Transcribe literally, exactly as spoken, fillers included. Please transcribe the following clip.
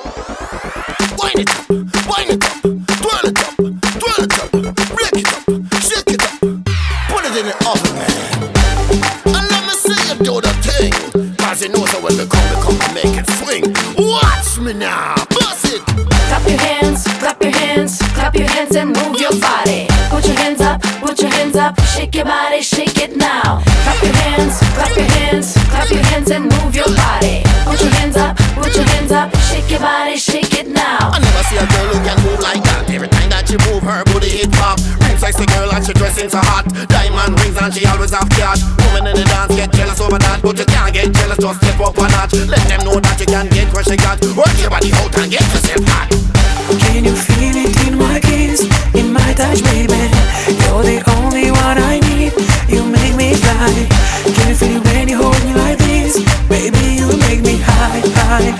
Wind it up, wind it up, twirl it up, twirl it up, break it up, shake it up, put it in the oven, man. And let me see you do the thing, cause you know so when we come, we come to make it swing. Watch me now, bust it. Clap your hands, clap your hands, clap your hands and move your body. Put your hands up, put your hands up, shake your body, shake it now. Clap your hands, clap your hands, clap your hands and move your body. Put your hands up, put your hands up, shake your body, shake it now. I never see a girl who can move like that. Every time that she move, her booty hit pop. Real sexy girl and she dressing so hot. Diamond rings and she always have cash. Women in the dance get jealous over that, but you can't get jealous, just step up a notch. Let them know that you can get what she got. Work your body out and get yourself hot.